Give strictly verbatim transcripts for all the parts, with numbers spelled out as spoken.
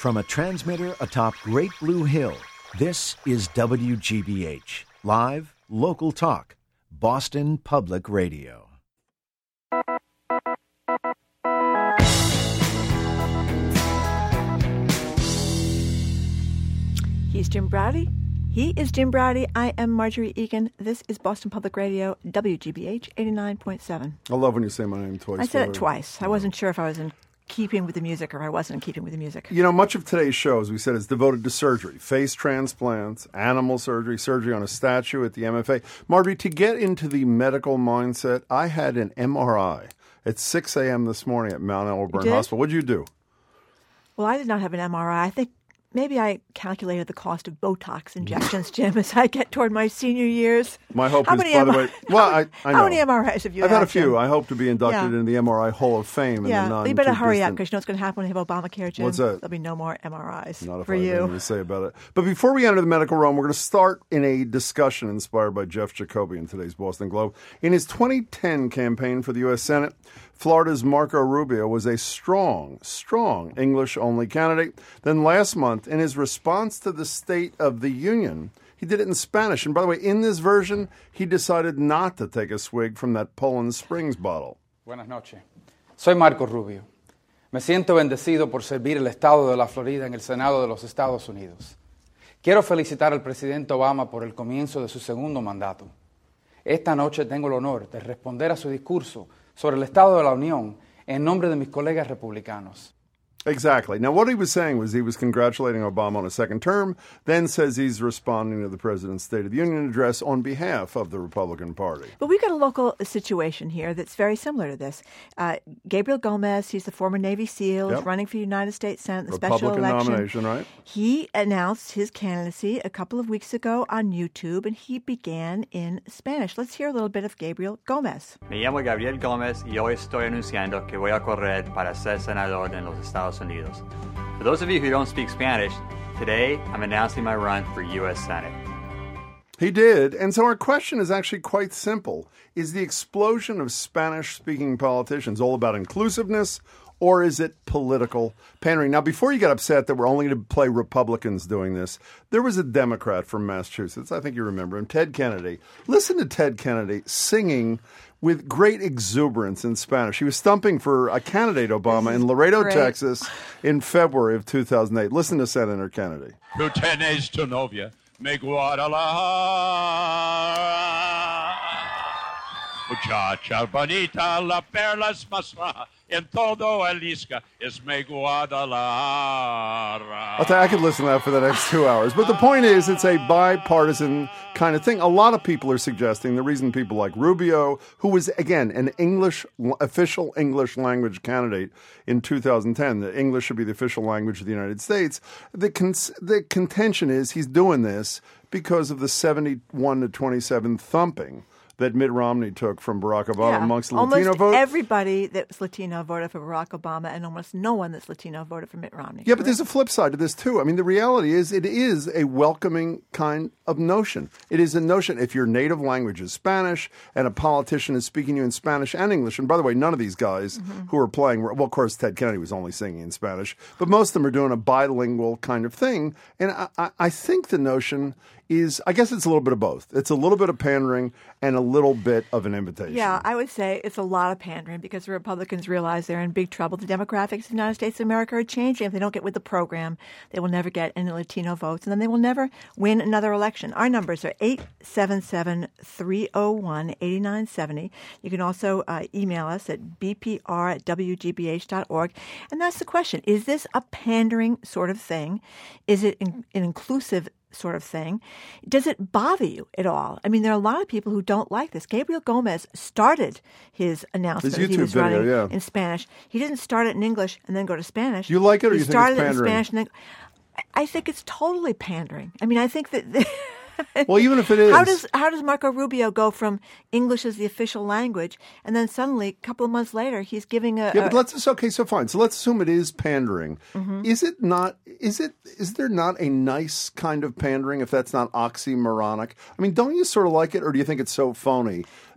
From a transmitter atop Great Blue Hill, this is W G B H, live, local talk, Boston Public Radio. He's Jim Braude. He is Jim Braude. I am Marjorie Egan. This is Boston Public Radio, W G B H eighty-nine point seven. I love when you say my name twice. I said it twice. I wasn't sure if I was in keeping with the music or if I wasn't in keeping with the music. You know, much of today's show, as we said, is devoted to surgery, face transplants, animal surgery, surgery on a statue at the M F A. Marjorie, to get into the medical mindset, I had an M R I at six a.m. this morning at Mount Auburn Hospital. What did you do? Well, I did not have an M R I. I think maybe I calculated the cost of Botox injections, Jim, as I get toward my senior years. My hope how is, many by M R I, the way, well, I, I know. How many M R Is have you I've had? had a few. Jim? I hope to be inducted yeah. into the M R I Hall of Fame. Yeah, in the non you better hurry distant... up because you know what's going to happen when you have Obamacare, Jim. What's that? There'll be no more M R Is Not if for I have you. anything to say about it. But before we enter the medical realm, we're going to start in a discussion inspired by Jeff Jacoby in today's Boston Globe. In his twenty ten campaign for the U S Senate, Florida's Marco Rubio was a strong, strong English-only candidate. Then last month, in his response to the State of the Union, he did it in Spanish. And by the way, in this version, he decided not to take a swig from that Poland Springs bottle. Buenas noches. Soy Marco Rubio. Me siento bendecido por servir el estado de la Florida en el Senado de los Estados Unidos. Quiero felicitar al presidente Obama por el comienzo de su segundo mandato. Esta noche tengo el honor de responder a su discurso sobre el Estado de la Unión en nombre de mis colegas republicanos. Exactly. Now, what he was saying was he was congratulating Obama on a second term, then says he's responding to the president's State of the Union address on behalf of the Republican Party. But we've got a local situation here that's very similar to this. Uh, Gabriel Gomez, he's the former Navy SEAL, Yep. is running for United States Senate, the Republican special election. nomination, right? He announced his candidacy a couple of weeks ago on YouTube, and he began in Spanish. Let's hear a little bit of Gabriel Gomez. Me llamo Gabriel Gómez y hoy estoy anunciando que voy a correr para ser senador en los Estados Unidos. For those of you who don't speak Spanish, today I'm announcing my run for U S Senate. He did. And so our question is actually quite simple. Is the explosion of Spanish-speaking politicians all about inclusiveness, or is it political pandering? Now, before you get upset that we're only going to play Republicans doing this, there was a Democrat from Massachusetts, I think you remember him, Ted Kennedy. Listen to Ted Kennedy singing with great exuberance in Spanish. He was stumping for a candidate, Obama, in Laredo, great. Texas, in February of two thousand eight. Listen to Senator Kennedy. Tú tienes tu novia, me Guadalajara. Muchacha bonita, la perlas más baja, en todo el isca es me Guadalajara. I'll tell you, I could listen to that for the next two hours. But the point is, it's a bipartisan kind of thing. A lot of people are suggesting the reason people like Rubio, who was, again, an English, official English language candidate in two thousand ten, the English should be the official language of the United States, the, cons- the contention is he's doing this because of the seventy-one to twenty-seven thumping that Mitt Romney took from Barack Obama Yeah. amongst the almost Latino vote. Everybody that's Latino voted for Barack Obama, and almost no one that's Latino voted for Mitt Romney. Yeah, but there's a flip side to this, too. I mean, the reality is it is a welcoming kind of notion. It is a notion if your native language is Spanish and a politician is speaking to you in Spanish and English. And by the way, none of these guys mm-hmm. who are playing, well, of course, Ted Kennedy was only singing in Spanish, but most of them are doing a bilingual kind of thing. And I, I, I think the notion is, I guess it's a little bit of both. It's a little bit of pandering and a little bit of an invitation. Yeah, I would say it's a lot of pandering because the Republicans realize they're in big trouble. The demographics of the United States of America are changing. If they don't get with the program, they will never get any Latino votes, and then they will never win another election. Our numbers are eight seven seven, three oh one, eight nine seven oh. You can also uh, email us at b p r at w g b h dot org. And that's the question. Is this a pandering sort of thing? Is it in, an inclusive sort of thing? Does it bother you at all? I mean, there are a lot of people who don't like this. Gabriel Gomez started his announcement His that he YouTube was video, running yeah. in Spanish. He didn't start it in English and then go to Spanish. You like it, or he you think it's started it in pandering? Spanish and then. I think it's totally pandering. I mean, I think that. Well, even if it is. How does how does Marco Rubio go from English as the official language, and then suddenly, a couple of months later, he's giving a... Yeah, a, but let's just, okay, so fine. So let's assume it is pandering. Mm-hmm. Is it not, is it, is there not a nice kind of pandering if that's not oxymoronic? I mean, don't you sort of like it, or do you think it's so phony? Well, that, do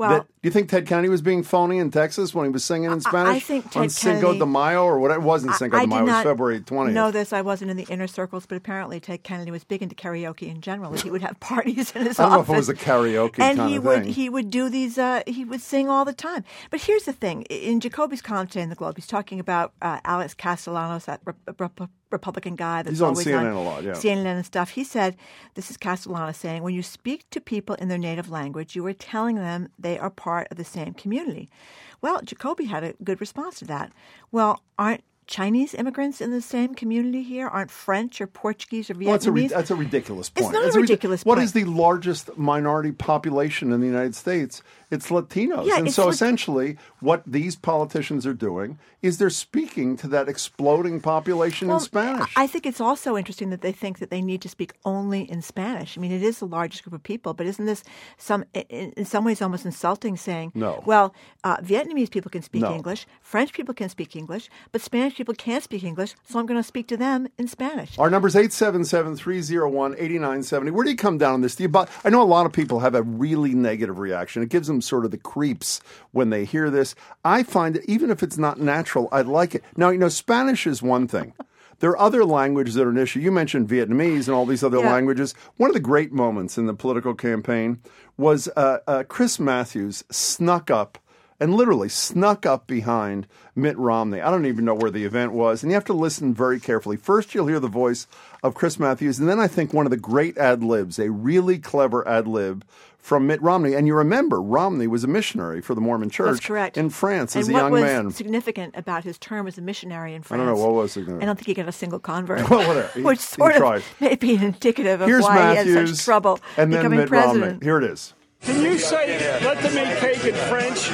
you think Ted Kennedy was being phony in Texas when he was singing in Spanish? I think Ted on Cinco Kennedy, de Mayo or whatever. It wasn't Cinco I, de Mayo. I It was not February twentieth. know this. I wasn't in the inner circles, but apparently Ted Kennedy was big into karaoke in general. He would have parties in his I don't know office. if it was a karaoke and kind he of would, thing. he would do these, uh, he would sing all the time. But here's the thing. In Jacoby's column today in the Globe, he's talking about uh, Alex Castellanos, that re- re- Republican guy that's He's on always C N N on a lot, yeah. C N N and stuff. He said, this is Castellanos saying, when you speak to people in their native language, you are telling them they are part of the same community. Well, Jacoby had a good response to that. Well, aren't Chinese immigrants in the same community here? Aren't French or Portuguese or Vietnamese? Well, that's, a re- that's a ridiculous point. It's not That's a ridiculous What point. is the largest minority population in the United States? It's Latinos. Yeah, and it's so Lat- essentially what these politicians are doing is they're speaking to that exploding population Well, in Spanish. I think it's also interesting that they think that they need to speak only in Spanish. I mean, it is the largest group of people, but isn't this some, in, in some ways almost insulting saying, No. well, uh, Vietnamese people can speak No. English, French people can speak English, but Spanish people can't speak English, so I'm going to speak to them in Spanish. Our number is eight seven seven, three oh one, eight nine seven oh. Where do you come down on this? Do you buy, I know a lot of people have a really negative reaction. It gives them sort of the creeps when they hear this. I find that even if it's not natural, I like it. Now, you know, Spanish is one thing. There are other languages that are an issue. You mentioned Vietnamese and all these other Yeah. languages. One of the great moments in the political campaign was uh, uh, Chris Matthews snuck up and literally snuck up behind Mitt Romney. I don't even know where the event was. And you have to listen very carefully. First, you'll hear the voice of Chris Matthews. And then I think one of the great ad-libs, a really clever ad-lib from Mitt Romney. And you remember, Romney was a missionary for the Mormon Church That's correct. in France and as a what young was man. significant about his term as a missionary in France? I don't know. What was significant? I don't think he got a single convert. Well, whatever. He- Which he sort of tried. may be indicative of Here's why Matthews, he had such trouble and then becoming Mitt president. Romney. Here it is. Can you say, let them eat cake in French?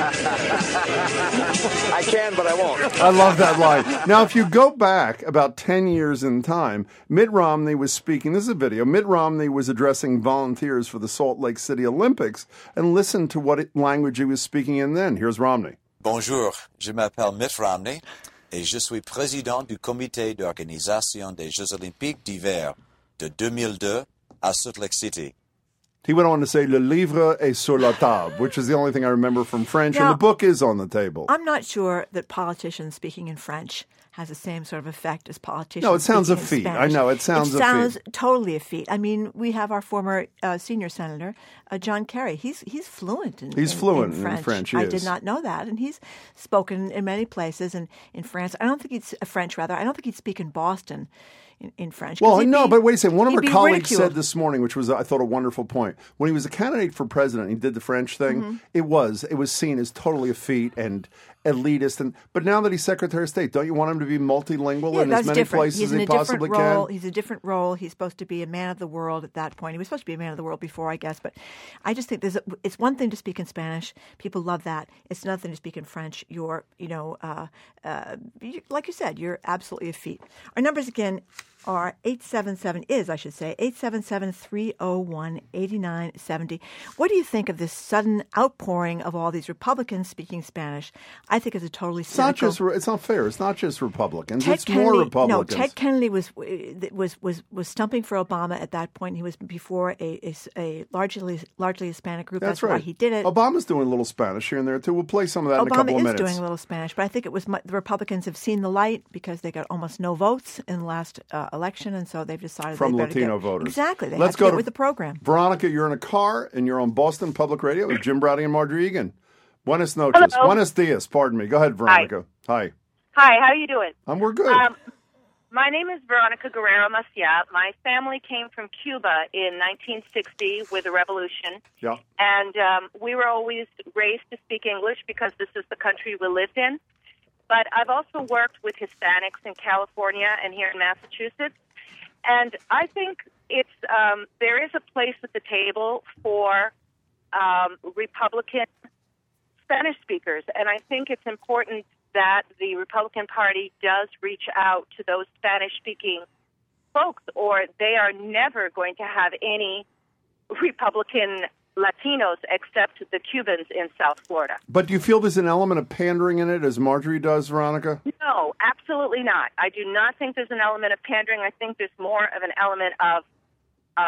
I can, but I won't. I love that line. Now, if you go back about ten years in time, Mitt Romney was speaking. This is a video. Mitt Romney was addressing volunteers for the Salt Lake City Olympics, and listen to what it, language he was speaking in then. Here's Romney. Bonjour, je m'appelle Mitt Romney et je suis président du comité d'organisation des Jeux olympiques d'hiver de deux mille deux à Salt Lake City. He went on to say, Le livre est sur la table, which is the only thing I remember from French, Now, and the book is on the table. I'm not sure that politicians speaking in French has the same sort of effect as politicians. No, it sounds speaking a in feat. I Spanish. know, it sounds it a sounds feat. totally a feat. I mean, we have our former uh, senior senator, uh, John Kerry. He's he's fluent in He's in, fluent in in French. French, he I is. did not know that, and he's spoken in many places. And in France, I don't think he'd uh, French rather. I don't think he'd speak in Boston. In, in French. 'Cause Well, he'd no, be- but wait a second. One of he'd our be colleagues ridiculed. said this morning, which was, I thought, a wonderful point. When he was a candidate for president, he did the French thing. Mm-hmm. It was it was seen as totally a feat and elitist. And but now that he's Secretary of State, don't you want him to be multilingual Yeah, in that's as many different. places He's as in he a different possibly role. can? He's a different role. He's supposed to be a man of the world at that point. He was supposed to be a man of the world before, I guess. But I just think there's a, it's one thing to speak in Spanish. People love that. It's another thing to speak in French. You're, you know, uh, uh, you, like you said, you're absolutely a feat. Our numbers again are eight seven seven is, I should say, eight seven seven, three oh one, eight nine seven oh. What do you think of this sudden outpouring of all these Republicans speaking Spanish? I think it's a totally It's not cynical... just it's not fair. It's not just Republicans. Ted it's Kennedy, more Republicans. No, Ted Kennedy was was was was stumping for Obama at that point. He was before a a, a largely largely Hispanic group. That's That's, right. why he did it. Obama's doing a little Spanish here and there too. We'll play some of that in a Obama couple of is minutes. doing a little Spanish, but I think it was mu- the Republicans have seen the light because they got almost no votes in the last uh, election, and so they've decided From they better Latino get, voters. Exactly, they Let's have to go get to with the program. Veronica, you're in a car and you're on Boston Public Radio with Jim Browdy and Marjorie Egan. Buenos noches. Hello. Buenos dias. Pardon me. Go ahead, Veronica. Hi. Hi, how are you doing? Um, we're good. Um, my name is Veronica Guerrero Maciat. My family came from Cuba in nineteen sixty with the revolution, yeah. and um, we were always raised to speak English because this is the country we lived in. But I've also worked with Hispanics in California and here in Massachusetts, and I think it's um, there is a place at the table for um, Republican Spanish speakers, and I think it's important that the Republican Party does reach out to those Spanish-speaking folks, or they are never going to have any Republican Latinos except the Cubans in South Florida. But do you feel there's an element of pandering in it, as Marjorie does, Veronica? No, absolutely not. I do not think there's an element of pandering. I think there's more of an element of of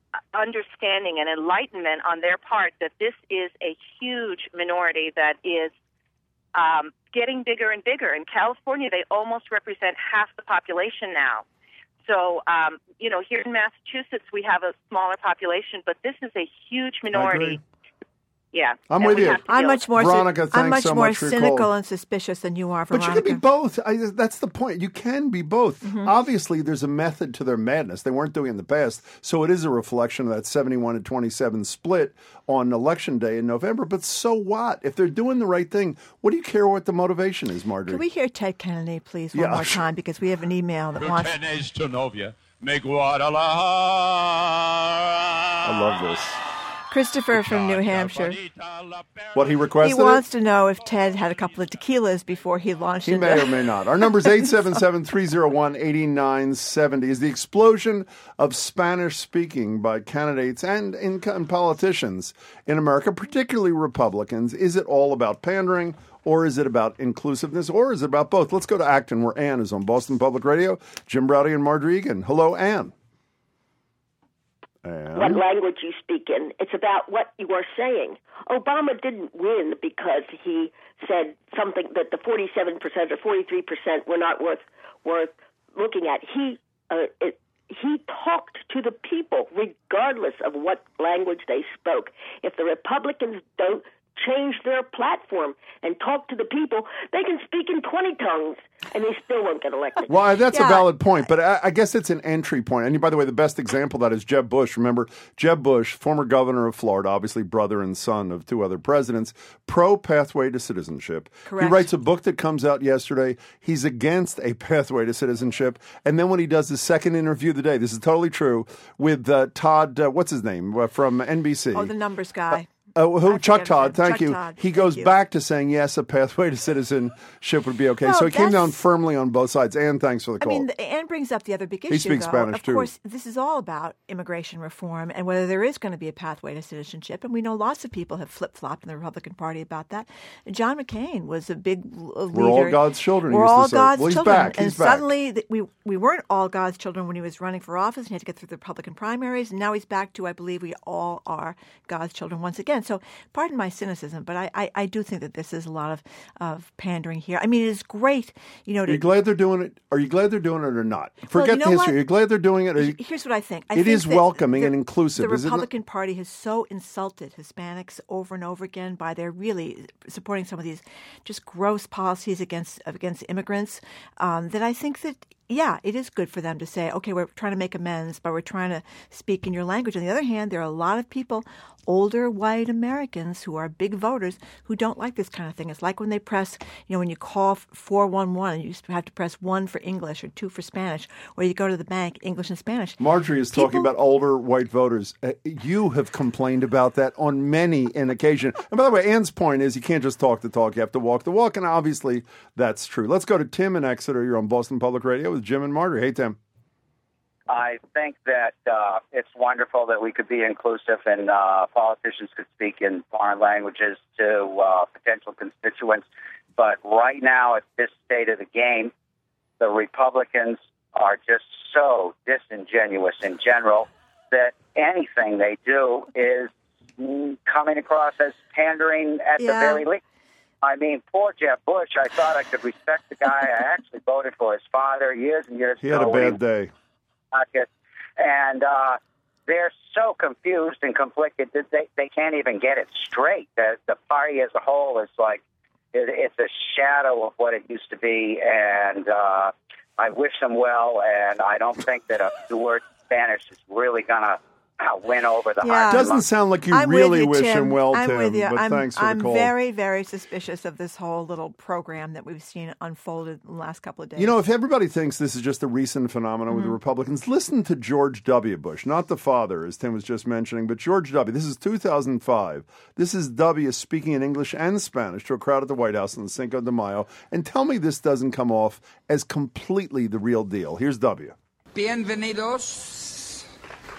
understanding and enlightenment on their part that this is a huge minority that is um, getting bigger and bigger. In California, they almost represent half the population now. So, um, you know, here in Massachusetts, we have a smaller population, but this is a huge minority. Yeah, I'm with you. I'm much more. Veronica, thanks I'm much so more much for your cynical call. and suspicious than you are, Veronica. But you can be both. I, that's the point. You can be both. Mm-hmm. Obviously, there's a method to their madness. They weren't doing it in the past, so it is a reflection of that seventy-one to twenty-seven split on Election Day in November. But so what? If they're doing the right thing, what do you care what the motivation is, Marjorie? Can we hear Ted Kennedy, please, one Yeah, more sure. time, because we have an email that wants. Tenéis tu novia, mi Guadalajara. I love this. Christopher from New Hampshire. What he requested? He wants it? to know if Ted had a couple of tequilas before he launched He into... may or may not. Our number is eight seven seven, three oh one, eight nine seven oh. Is the explosion of Spanish speaking by candidates and, and, and politicians in America, particularly Republicans, is it all about pandering, or is it about inclusiveness, or is it about both? Let's go to Acton, where Ann is on Boston Public Radio. Jim Browdy and Marjorie Egan. Hello, Ann. And? What language you speak in. It's about what you are saying. Obama didn't win because he said something that the forty-seven percent or forty-three percent were not worth worth looking at. He uh, it, he talked to the people regardless of what language they spoke. If the Republicans don't change their platform and talk to the people, they can speak in twenty tongues and they still won't get elected. Well, that's Yeah. a valid point, but I, I guess it's an entry point. And by the way, the best example of that is Jeb Bush. Remember, Jeb Bush, former governor of Florida, obviously brother and son of two other presidents, pro-pathway to citizenship. Correct. He writes a book that comes out yesterday. He's against a pathway to citizenship. And then when he does his second interview of the day, this is totally true, with uh, Todd, uh, what's his name, uh, from N B C. Oh, the numbers guy. Uh, who, I Chuck forget his Todd, name. thank Chuck you. Todd, he thank goes you. back to saying, yes, a pathway to citizenship would be okay. No, so he came that's- down firmly on both sides. Ann, thanks for the I call. mean, the, Anne brings up the other big issue, speaks though. Spanish, of too. course, this is all about immigration reform and whether there is going to be a pathway to citizenship. And we know lots of people have flip-flopped in the Republican Party about that. John McCain was a big l- leader. We're all God's children, he We're used to all say. God's Well, he's children. back. And He's back. suddenly, th- we, we weren't all God's children when he was running for office and he had to get through the Republican primaries. And now he's back to, I believe, we all are God's children once again. So pardon my cynicism, but I, I, I do think that this is a lot of, of pandering here. I mean, it is great, you know, Are to you glad they're doing it? Are you glad they're doing it or not? Well, Forget you know the history. what? Are you glad they're doing it? Or you, Here's what I think. I It think is that welcoming the, and inclusive, The isn't it? Republican Party has so insulted Hispanics over and over again by their really supporting some of these just gross policies against against immigrants um, that I think that, yeah, it is good for them to say, okay, we're trying to make amends, but we're trying to speak in your language. On the other hand, there are a lot of people, older white Americans who are big voters, who don't like this kind of thing. It's like when they press, you know, when you call four one one, you have to press one for English or two for Spanish, or you go to the bank, English and Spanish. Marjorie is talking People- about older white voters. Uh, you have complained about that on many an occasion. And by the way, Ann's point is you can't just talk the talk, you have to walk the walk. And obviously that's true. Let's go to Tim in Exeter. You're on Boston Public Radio with Jim and Marjorie. Hey, Tim. I think that uh, it's wonderful that we could be inclusive and uh, politicians could speak in foreign languages to uh, potential constituents. But right now, at this state of the game, the Republicans are just so disingenuous in general that anything they do is mm, coming across as pandering at Yeah. the very least. I mean, poor Jeb Bush, I thought I could respect the guy. I actually voted for his father years and years He ago. had a when he bad day. pocket, and uh, they're so confused and conflicted that they, they can't even get it straight. The, the party as a whole is like, it, it's a shadow of what it used to be, and uh, I wish them well, and I don't think that a the word Spanish is really going to uh, win over the Yeah. heart. Doesn't sound like you I'm really with you, wish Tim. him well, I'm Tim. with you. But I'm, thanks for I'm the call. very, very suspicious of this whole little program that we've seen unfolded in the last couple of days. You know, if everybody thinks this is just a recent phenomenon with the Mm-hmm. Republicans, listen to George W. Bush, not the father, as Tim was just mentioning, but George W. This is two thousand five. This is W. speaking in English and Spanish to a crowd at the White House on the Cinco de Mayo. And tell me this doesn't come off as completely the real deal. Here's W. Bienvenidos.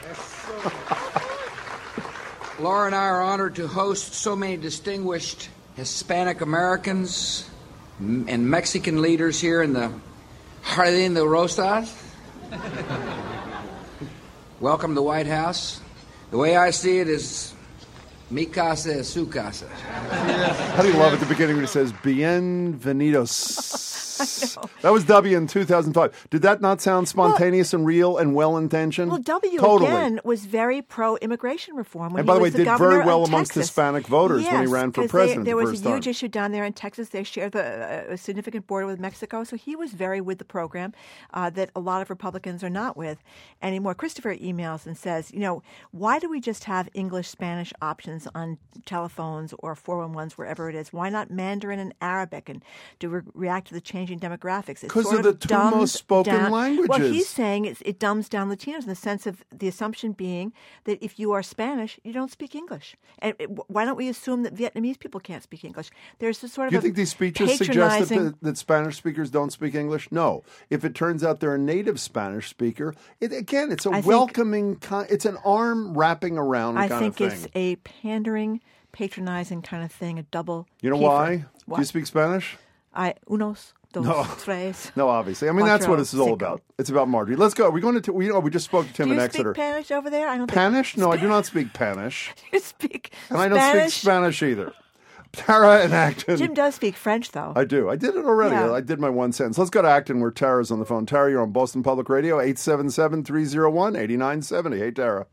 Laura and I are honored to host so many distinguished Hispanic Americans and Mexican leaders here in the Jardín de Rosas. Welcome to the White House. The way I see it is, mi casa es su casa. How do you love at the beginning when he says, bienvenidos? That was W in two thousand five. Did that not sound spontaneous well, and real and well-intentioned? Well, W, totally. again, was very pro-immigration reform. When and by he the way, was did the very well amongst Texas. Hispanic voters yes, when he ran for they, president there the was first a huge time. issue down there in Texas. They shared the, a significant border with Mexico, so he was very with the program uh, that a lot of Republicans are not with anymore. Christopher emails and says, you know, why do we just have English-Spanish options on telephones or four one ones, wherever it is? Why not Mandarin and Arabic, and to re- react to the changing demographics? Because they're the two most spoken down, languages. Well, he's saying it's, it dumbs down Latinos in the sense of the assumption being that if you are Spanish, you don't speak English. And it, why don't we assume that Vietnamese people can't speak English? There's a sort of Do you a think these speeches suggest that, the, that Spanish speakers don't speak English? No. If it turns out they're a native Spanish speaker, it, again, it's a I welcoming, con- it's an arm wrapping around I kind of thing. think it's a pandering, patronizing kind of thing, a double. You know keyfer. why? What? Do you speak Spanish? I unos. Dos, No. tres, No, obviously. I mean, that's what this is all cinco. about. It's about Marjorie. Let's go. Are we going to? We, you know, we just spoke to Tim Do in you Exeter. speak Spanish over there? I don't Spanish? think No, I do not speak Spanish. You speak And I Spanish? don't speak Spanish either. Tara and Acton. Jim does speak French, though. I do. I did it already. Yeah. I did my one sentence. Let's go to Acton where Tara's on the phone. Tara, you're on Boston Public Radio, eight seven seven, three oh one, eight nine seven oh. Hey, Tara.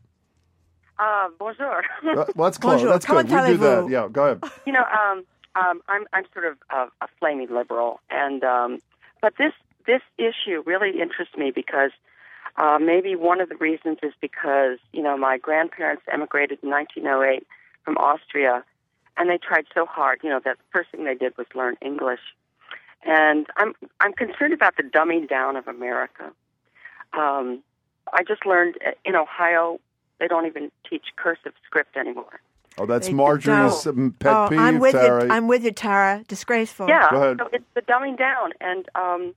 Uh, bonjour. Uh, well, that's close. Bonjour. That's good. Comment We do that. allez-vous? Yeah, go ahead. You know, um, um, I'm I'm sort of a, a flaming liberal, and um, but this this issue really interests me because uh, maybe one of the reasons is because you know my grandparents emigrated in nineteen oh eight from Austria, and they tried so hard. You know, that the first thing they did was learn English, and I'm I'm concerned about the dumbing down of America. Um, I just learned in Ohio they don't even teach cursive script anymore. Oh, that's They Marjorie's don't. um, pet oh, peeve, I'm with Tara. you. I'm with you, Tara. Disgraceful. Yeah, Go ahead. so it's the dumbing down. And um,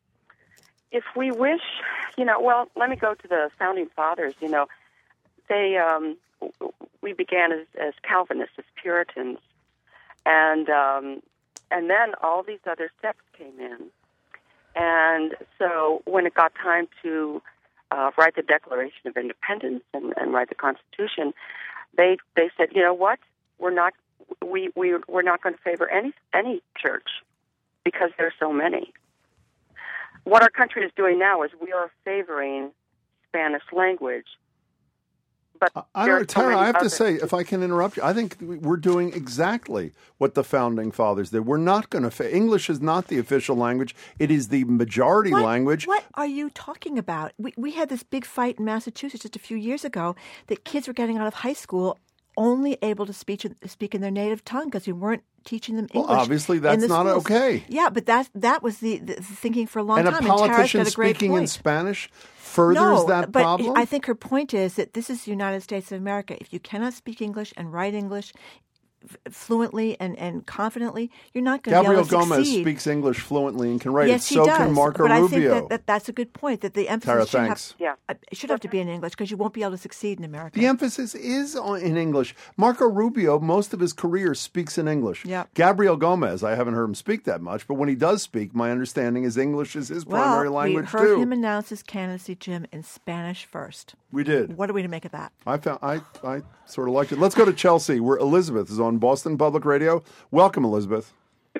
if we wish, you know, well, let me go to the Founding Fathers. You know, they um, we began as, as Calvinists, as Puritans, and um, and then all these other sects came in. And so when it got time to uh, write the Declaration of Independence and, and write the Constitution, they they said, you know what, we're not we we we're not going to favor any any church because there's so many. What our country is doing now is we are favoring Spanish language. But I there are don't, so Tara, many I have to others. say, if I can interrupt you, I think we're doing exactly what the Founding Fathers did. We're not going to... Fa- English is not the official language. It is the majority What, language. what are you talking about? We we had this big fight in Massachusetts just a few years ago that kids were getting out of high school only able to speak speak in their native tongue because we weren't teaching them Well, English. obviously in that's the not schools. okay. Yeah, but that that was the, the thinking for a long and time. a politician and Tara's got a great speaking in point. Spanish furthers no, that but problem? I think her point is that this is the United States of America. If you cannot speak English and write English f- fluently and, and confidently, you're not going to be Gabriel able to Gomez succeed. speaks English fluently and can write yes, it. So he does. can Marco but Rubio. I think that, that that's a good point, that the emphasis Tara, should, thanks. have, yeah. it should have to be in English because you won't be able to succeed in America. The emphasis is on, in English. Marco Rubio, most of his career, speaks in English. Yeah. Gabriel Gomez, I haven't heard him speak that much, but when he does speak, my understanding is English is his well, primary language we heard too. him announce his candidacy, Jim, in Spanish first. We did. What are we to make of that? I found I, I sort of liked it. Let's go to Chelsea, where Elizabeth is on Boston Public Radio. Welcome, Elizabeth.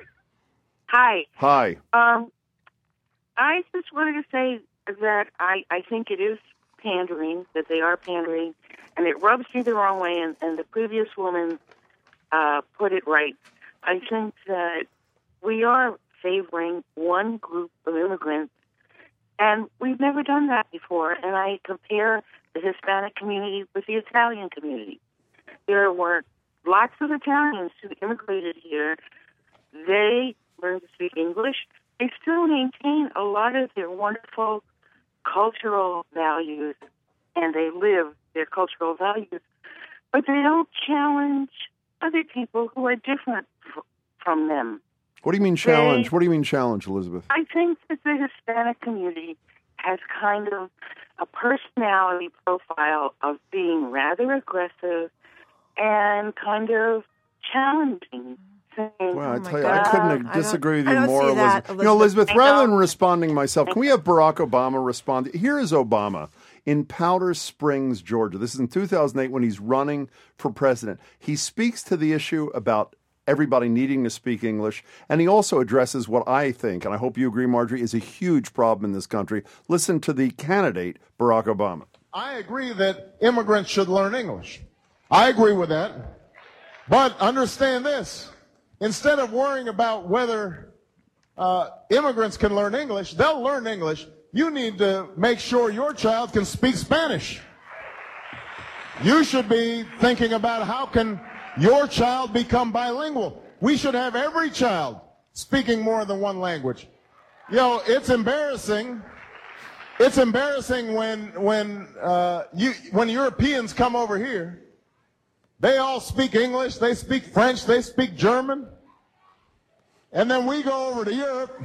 Hi. Hi. Um, I just wanted to say that I, I think it is pandering, that they are pandering, and it rubs me the wrong way, and, and the previous woman uh, put it right. I think that we are favoring one group of immigrants, and we've never done that before, and I compare the Hispanic community with the Italian community. There were lots of Italians who immigrated here. They learned to speak English. They still maintain a lot of their wonderful cultural values, and they live their cultural values, but they don't challenge other people who are different f- from them. What do you mean challenge? They- what do you mean challenge, Elizabeth? I think that the Hispanic community has kind of a personality profile of being rather aggressive and kind of challenging insane. Well, I Oh, tell my you, I God. couldn't I disagree with don't- you I don't more, see that, Elizabeth. You know, Elizabeth, I rather know. than responding myself, can we have Barack Obama respond? Here is Obama in Powder Springs, Georgia. This is in two thousand eight when he's running for president. He speaks to the issue about everybody needing to speak English, and he also addresses what I think, and I hope you agree, Marjorie, is a huge problem in this country. Listen to the candidate, Barack Obama. I agree that immigrants should learn English. I agree with that. But understand this. Instead of worrying about whether uh, immigrants can learn English, they'll learn English. You need to make sure your child can speak Spanish. You should be thinking about how can your child become bilingual. We should have every child speaking more than one language. You know, it's embarrassing. It's embarrassing when when uh, you when Europeans come over here. They all speak English, they speak French, they speak German. And then we go over to Europe,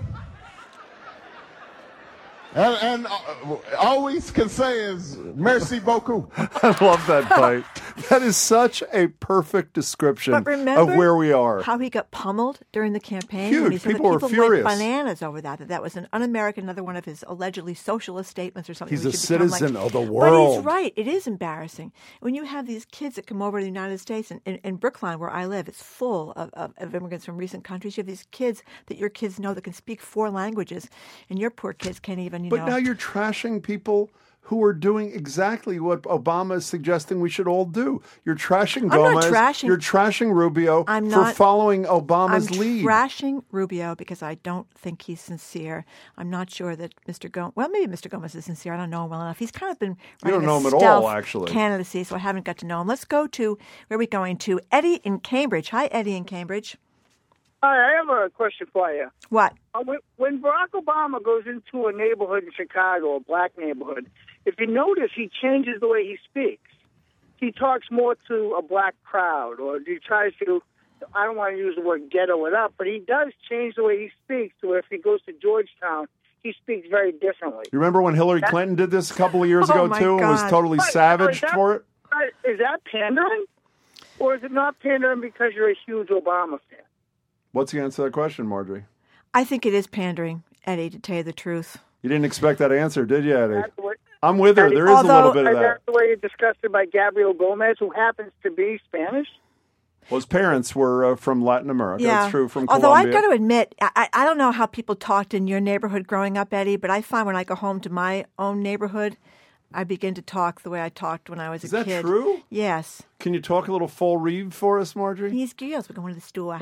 and, and uh, all we can say is, merci beaucoup. I love that bite. That is such a perfect description But remember of where we are. how he got pummeled during the campaign? Huge. When he said People were that people furious. went bananas over that, that that was an un-American, another one of his allegedly socialist statements or something. He's we a should become citizen like. of the But world. he's right. It is embarrassing. When you have these kids that come over to the United States, and in, in Brookline, where I live, it's full of, of, of immigrants from recent countries. You have these kids that your kids know that can speak four languages, and your poor kids can't even, you But know. now you're trashing people who are doing exactly what Obama is suggesting we should all do. You're trashing I'm not Gomez. trashing- You're trashing Rubio I'm for not- following Obama's I'm lead. trashing Rubio because I don't think he's sincere. I'm not sure that Mister Gomez, well, maybe Mister Gomez is sincere. I don't know him well enough. He's kind of been You don't running know a him at all, stealth actually. candidacy, so I haven't got to know him. Let's go to, where are we going to? Eddie in Cambridge. Hi, Eddie in Cambridge. Hi, I have a question for you. What? Uh, when, when Barack Obama goes into a neighborhood in Chicago, a black neighborhood, if you notice, he changes the way he speaks. He talks more to a black crowd, or he tries to, I don't want to use the word ghetto it up, but he does change the way he speaks to where if he goes to Georgetown, he speaks very differently. You remember when Hillary That- Clinton did this a couple of years Oh, ago, my too, and was God. totally Right, savaged is that- for it? Is that pandering? Or is it not pandering because you're a huge Obama fan? What's the answer to that question, Marjorie? I think it is pandering, Eddie, to tell you the truth. You didn't expect that answer, did you, Eddie? That's the way- I'm with her. There is a Although- little bit of Is that. that the way you're disgusted by Gabriel Gomez, who happens to be Spanish? Well, his parents were uh, from Latin America. Yeah. That's true, from Although Colombia. I've got to admit, I, I don't know how people talked in your neighborhood growing up, Eddie, but I find when I go home to my own neighborhood, I begin to talk the way I talked when I was Is a that kid. true? Yes. Can you talk a little full read for us, Marjorie? These girls were going to the store.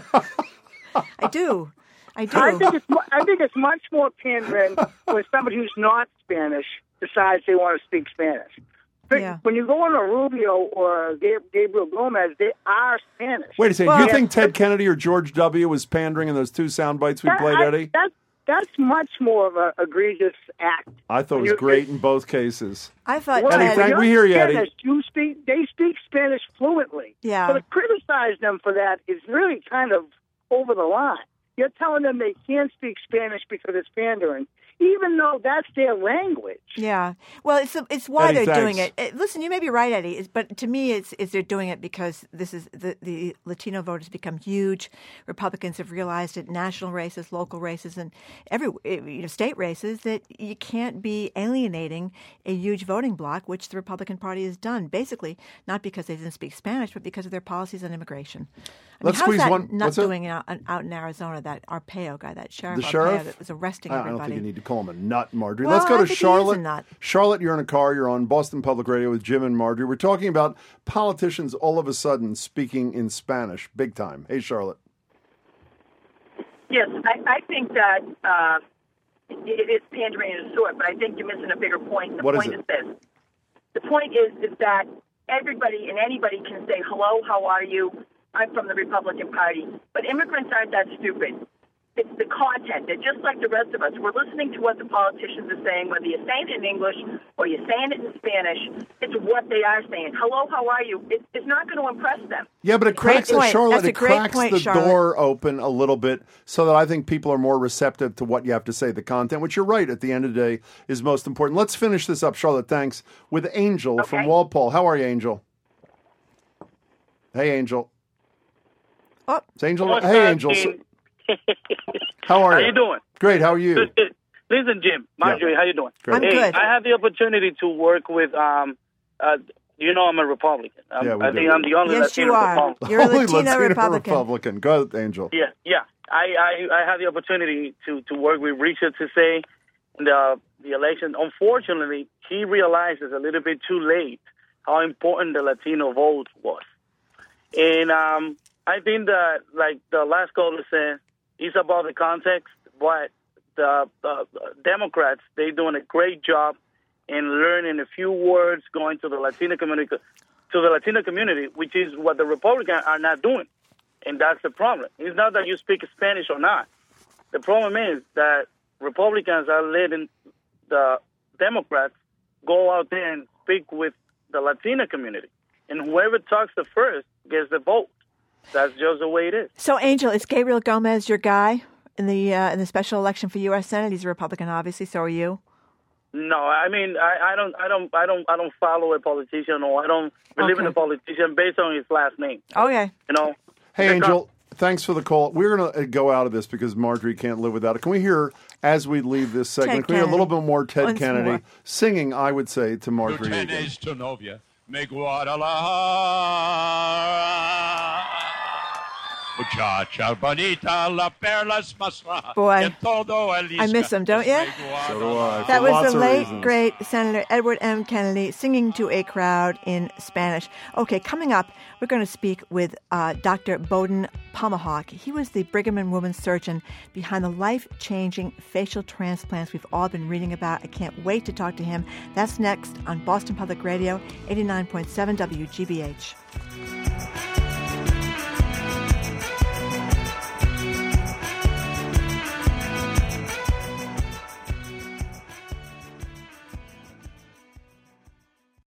I do. I do. I think it's mu- I think it's much more pandering when somebody who's not Spanish decides they want to speak Spanish. But Yeah. when you go on a Rubio or a Gab- Gabriel Gomez, they are Spanish. Wait a second. Well, you think Ted Kennedy or George W. was pandering in those two sound bites we that- played, I- Eddie? That, that's much more of an egregious act. I thought it was You- great in both cases. I thought Well, Eddie, Ted- thank- you're we hear you, Eddie. Spanish, You speak. They speak Spanish fluently. Yeah. So to criticize them for that is really kind of over the line. You're telling them they can't speak Spanish because it's pandering, even though that's their language. Yeah. Well, it's it's why Eddie, they're doing thanks. it. Uh, Listen, you may be right, Eddie, it's, but to me, it's, it's they're doing it because this is the, the Latino vote has become huge. Republicans have realized it. National races, local races, and every you know state races that you can't be alienating a huge voting bloc, which the Republican Party has done. Basically, not because they didn't speak Spanish, but because of their policies on immigration. I mean, Let's how's squeeze that one- not what's that? doing it out, out in Arizona? That Arpaio guy, that sheriff, The Arpaio sheriff? that was arresting I I everybody. don't think you need to call him a nut, Marjorie. Well, Let's go I to think he is a Charlotte. nut. Charlotte, you're in a car. You're on Boston Public Radio with Jim and Marjorie. We're talking about politicians all of a sudden speaking in Spanish, big time. Hey, Charlotte. Yes, I, I think that uh, it is pandering in a sort, but I think you're missing a bigger point. The What is point it? is this. The point is, is that everybody and anybody can say, hello, how are you? I'm from the Republican Party. But immigrants aren't that stupid. It's the content. They're just like the rest of us. We're listening to what the politicians are saying, whether you're saying it in English or you're saying it in Spanish. It's what they are saying. Hello, how are you? It, it's not going to impress them. Yeah, but it Great cracks point. Charlotte. That's a It great cracks point, the Charlotte. door open a little bit, so that I think people are more receptive to what you have to say. The content, which you're right, at the end of the day, is most important. Let's finish this up, Charlotte. Thanks. With Angel from Okay. Walpole. How are you, Angel? Hey, Angel. Oh, It's Angel. What's Hey, up, Angel. Jim? How are How you? you doing? Great. How are you? Listen, Jim, Marjorie, Yeah. how you doing? Great. I'm hey, good. I have the opportunity to work with. Um, uh, you know, I'm a Republican. Um, Yeah, we I do. think I'm the only Yes, Latino you are. Republican. You're a Only Latino Latino Republican. Republican. Go ahead, Angel. Yeah, yeah. I, I I had the opportunity to, to work with Richard Cisse in the the election. Unfortunately, he realizes a little bit too late how important the Latino vote was. And um, I think that, like the last caller said, it's about the context, but the, the Democrats, they're doing a great job in learning a few words, going to the Latino community, to the Latino community, which is what the Republicans are not doing. And that's the problem. It's not that you speak Spanish or not. The problem is that Republicans are letting the Democrats go out there and speak with the Latino community. And whoever talks the first gets the vote. That's just the way it is. So, Angel, is Gabriel Gomez your guy in the uh, in the special election for U S Senate? He's a Republican, obviously. So are you? No, I mean, I, I don't, I don't, I don't, I don't follow a politician, or I don't believe in Okay. a politician based on his last name. Okay. You know. Hey, Because- Angel. Thanks for the call. We're going to go out of this because Marjorie can't live without it. Can we hear, as we leave this segment, Ted can we hear a little Kennedy. bit more Ted Once Kennedy more. singing, I would say, to Marjorie Tu again? tenés tu novia, me Guadalajara. Muchacha bonita, la perlas más ra- Boy, en todo el I miss him, don't you? So do I. That for was lots the of late, reasons. great Senator Edward M. Kennedy singing to a crowd in Spanish. Okay, coming up, we're going to speak with uh, Doctor Bowden Pomahawk. He was the Brigham and Women's surgeon behind the life-changing facial transplants we've all been reading about. I can't wait to talk to him. That's next on Boston Public Radio, eighty-nine point seven W G B H.